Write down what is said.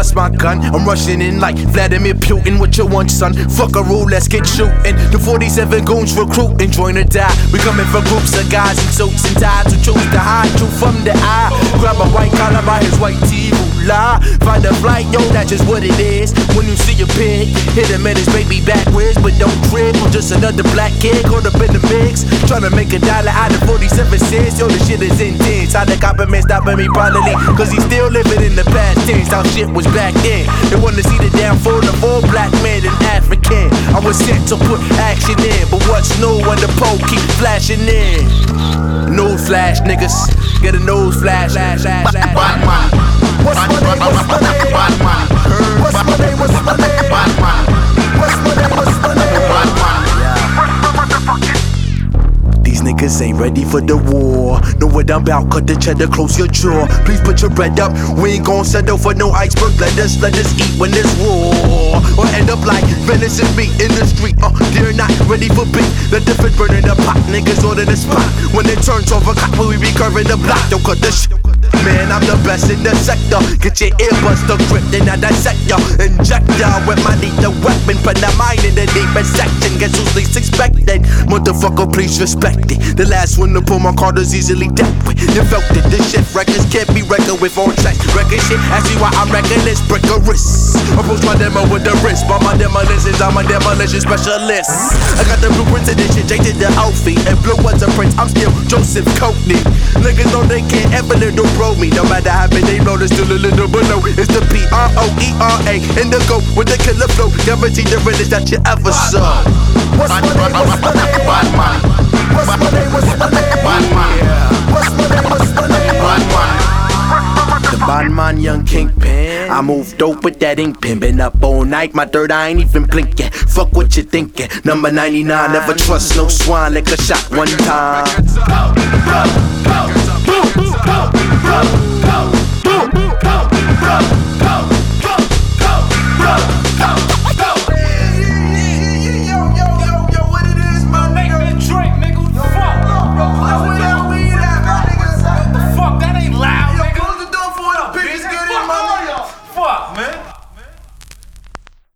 bust my gun. I'm rushing in like Vladimir Putin. What you want, son? Fuck a rule, let's get shooting. The 47 goons recruiting, join or die. We coming for groups of guys in suits and ties who choose to hide you from the eye. Grab a white collar by his white tee, lie. Find a flight, yo, that's just what it is. When you see a pig, hit him at his baby backwards, but don't trip. I'm just another black kid caught up in the mix, trying to make $1 out of 47 cents. Yo, this shit is intense. How the government stopping me probably, cause he still living in the past tense. How shit was back then. They wanna see the downfall of all black men and African. I was sent to put action in, but what's new when the pole keep flashing in? Nose flash, niggas. Get a nose flash. What's my name? What's my name? What's my name? What's my name? What's my name? What's my name? What's my name? These niggas ain't ready for the war. Know what I'm about, cut the cheddar, close your jaw. Please put your bread up, we ain't gon' settle for no iceberg. Let us eat when it's raw, or end up like venison meat in the street. They're not ready for beef. The difference burning the pot, niggas on the spot. When it turns over cop, we be curving the block. Don't cut the shit. Man, I'm the best in the sector. Get your earbuds to grip, then I dissect ya. Inject ya with my lethal weapon. Put the mind in the deepest section. Guess who's least expected? Motherfucker, please respect it. The last one to pull my card is easily dealt with. You felt it, this shit records can't be reckoned with on tracks. Record shit, ask me why I'm reckless, break a wrist. Approach my demo with the wrist. By my demolitions, I'm a demolition specialist. I got the blueprints of this shit, Jake did the outfit. And blue was a prince, I'm still Joseph Coatney. Niggas know they can't ever little bro me. No matter how many they roll, it's still a little below. It's the P-R-O-E-R-A and the go with the killer flow. Guaranteed the realest that you ever saw. What's my name? What's my name? What's my name? What's my name? What's my name? What's my name? The Badman, young kingpin. I move dope with that ink pen. Been up all night, my third eye ain't even blinking. Fuck what you thinking. Number 99, never trust no swine. Like a shot one time. Go.